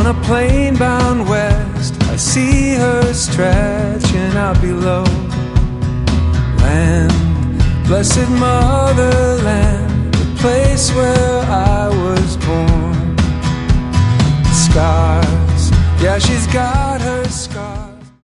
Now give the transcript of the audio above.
a plane bound west, I see her stretching out below. Land, blessed motherland, the place where I was born. Scars, yeah, she's got